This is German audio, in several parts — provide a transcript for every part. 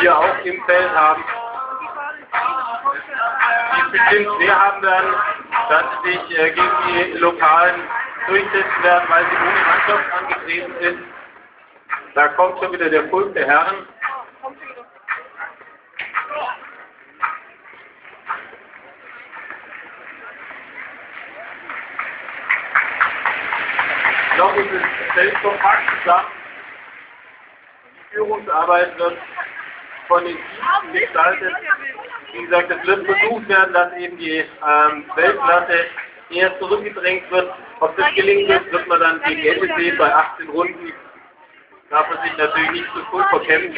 hier auch im Feld haben, die bestimmt schwer haben werden, dass sie sich gegen die Lokalen durchsetzen werden, weil sie ohne Mannschaft angetreten sind. Da kommt schon wieder der Pult der Herren. Noch ist es selbstkompakt zusammen. Die Führungsarbeit wird von den Teams gestaltet. Wie gesagt, es wird versucht werden, dass eben die Weltklasse eher zurückgedrängt wird. Ob das gelingen wird, wird man dann gegen Ende sehen bei 18 Runden. Darf man sich natürlich nicht zu früh verkämpfen.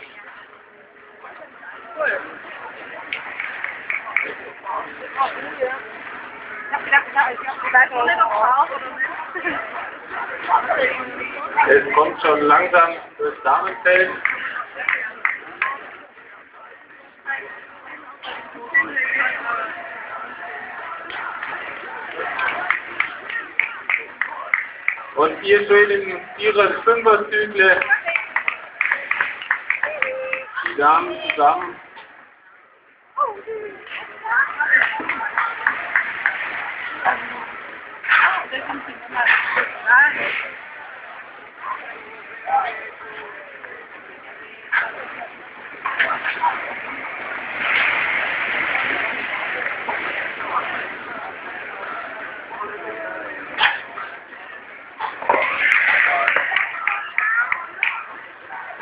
Es kommt schon langsam das Damenfeld. Und hier schön in ihrer Fünfer-Zykle die Damen zusammen.